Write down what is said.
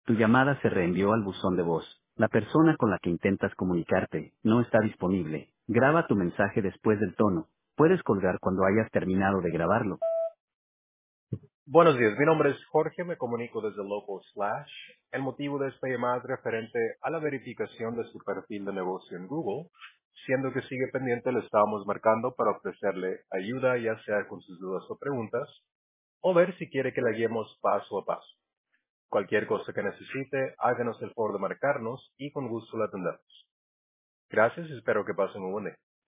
Tu llamada se reenvió al buzón de voz. La persona con la que intentas comunicarte no está disponible. Graba tu mensaje después del tono. Puedes colgar cuando hayas terminado de grabarlo. Buenos días, mi nombre es Jorge, me comunico desde Local Slash. El motivo de esta llamada es referente a la verificación de su perfil de negocio en Google, siendo que sigue pendiente le estábamos marcando para ofrecerle ayuda, ya sea con sus dudas o preguntas, o ver si quiere que la guiemos paso a paso. Cualquier cosa que necesite, háganos el favor de marcarnos y con gusto la atendemos. Gracias y espero que pasen un buen día.